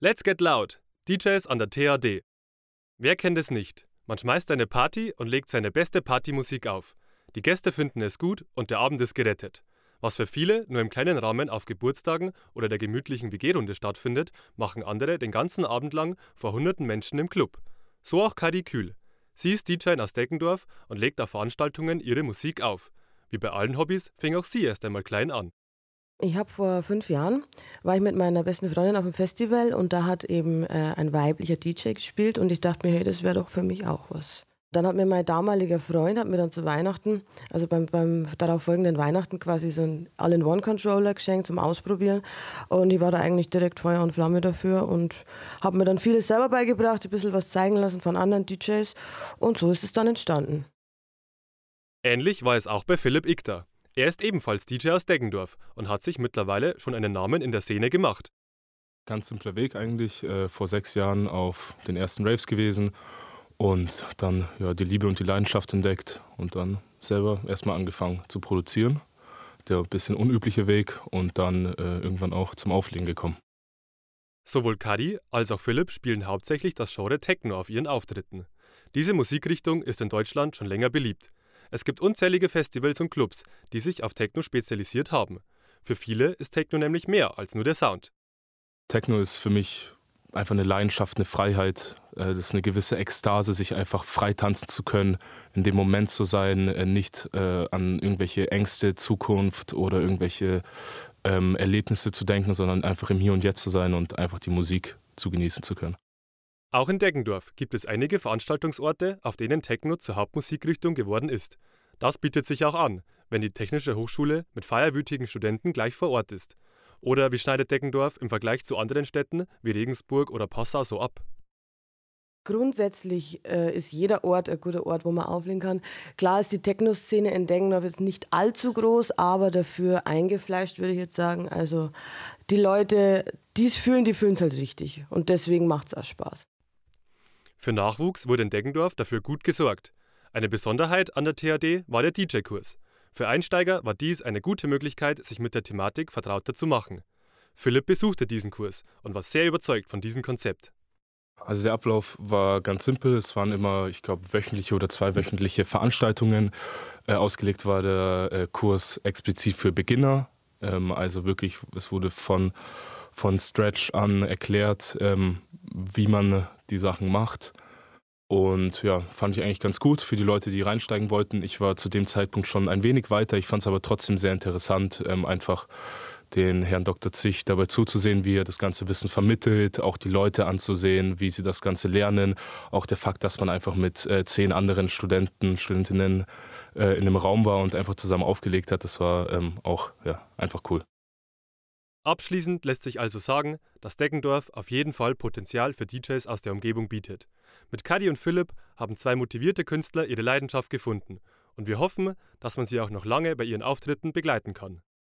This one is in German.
Let's get loud! DJs an der TAD. Wer kennt es nicht? Man schmeißt eine Party und legt seine beste Partymusik auf. Die Gäste finden es gut und der Abend ist gerettet. Was für viele nur im kleinen Rahmen auf Geburtstagen oder der gemütlichen WG-Runde stattfindet, machen andere den ganzen Abend lang vor hunderten Menschen im Club. So auch Kadi Kühl. Sie ist DJ aus Deggendorf und legt auf Veranstaltungen ihre Musik auf. Wie bei allen Hobbys fing auch sie erst einmal klein an. Ich habe vor 5 Jahren, war ich mit meiner besten Freundin auf einem Festival und da hat eben ein weiblicher DJ gespielt und ich dachte mir, hey, das wäre doch für mich auch was. Dann hat mir mein damaliger Freund, hat mir dann zu Weihnachten, also beim darauf folgenden Weihnachten quasi so einen All-in-One-Controller geschenkt zum Ausprobieren und ich war da eigentlich direkt Feuer und Flamme dafür und habe mir dann vieles selber beigebracht, ein bisschen was zeigen lassen von anderen DJs und so ist es dann entstanden. Ähnlich war es auch bei Philipp Igter. Er ist ebenfalls DJ aus Deggendorf und hat sich mittlerweile schon einen Namen in der Szene gemacht. Ganz simpler Weg eigentlich, vor 6 Jahren auf den ersten Raves gewesen und dann die Liebe und die Leidenschaft entdeckt und dann selber erstmal angefangen zu produzieren. Der ein bisschen unübliche Weg und dann irgendwann auch zum Auflegen gekommen. Sowohl Kadi als auch Philipp spielen hauptsächlich das Genre Techno auf ihren Auftritten. Diese Musikrichtung ist in Deutschland schon länger beliebt. Es gibt unzählige Festivals und Clubs, die sich auf Techno spezialisiert haben. Für viele ist Techno nämlich mehr als nur der Sound. Techno ist für mich einfach eine Leidenschaft, eine Freiheit. Das ist eine gewisse Ekstase, sich einfach frei tanzen zu können, in dem Moment zu sein, nicht an irgendwelche Ängste, Zukunft oder irgendwelche Erlebnisse zu denken, sondern einfach im Hier und Jetzt zu sein und einfach die Musik zu genießen zu können. Auch in Deggendorf gibt es einige Veranstaltungsorte, auf denen Techno zur Hauptmusikrichtung geworden ist. Das bietet sich auch an, wenn die Technische Hochschule mit feierwütigen Studenten gleich vor Ort ist. Oder wie schneidet Deggendorf im Vergleich zu anderen Städten wie Regensburg oder Passau so ab? Grundsätzlich ist jeder Ort ein guter Ort, wo man auflegen kann. Klar ist die Techno-Szene in Deggendorf jetzt nicht allzu groß, aber dafür eingefleischt, würde ich jetzt sagen. Also die Leute, die es fühlen, die fühlen es halt richtig. Und deswegen macht es auch Spaß. Für Nachwuchs wurde in Deggendorf dafür gut gesorgt. Eine Besonderheit an der TAD war der DJ-Kurs. Für Einsteiger war dies eine gute Möglichkeit, sich mit der Thematik vertrauter zu machen. Philipp besuchte diesen Kurs und war sehr überzeugt von diesem Konzept. Also der Ablauf war ganz simpel. Es waren immer, ich glaube, wöchentliche oder 2-wöchentliche Veranstaltungen. Ausgelegt war der Kurs explizit für Beginner. Also wirklich, es wurde von Scratch an erklärt, wie man die Sachen macht. Und ja, fand ich eigentlich ganz gut für die Leute, die reinsteigen wollten. Ich war zu dem Zeitpunkt schon ein wenig weiter. Ich fand es aber trotzdem sehr interessant, einfach den Herrn Dr. Zich dabei zuzusehen, wie er das ganze Wissen vermittelt, auch die Leute anzusehen, wie sie das Ganze lernen. Auch der Fakt, dass man einfach mit 10 anderen Studentinnen in einem Raum war und einfach zusammen aufgelegt hat, das war auch einfach cool. Abschließend lässt sich also sagen, dass Deggendorf auf jeden Fall Potenzial für DJs aus der Umgebung bietet. Mit Kadi und Philipp haben 2 motivierte Künstler ihre Leidenschaft gefunden und wir hoffen, dass man sie auch noch lange bei ihren Auftritten begleiten kann.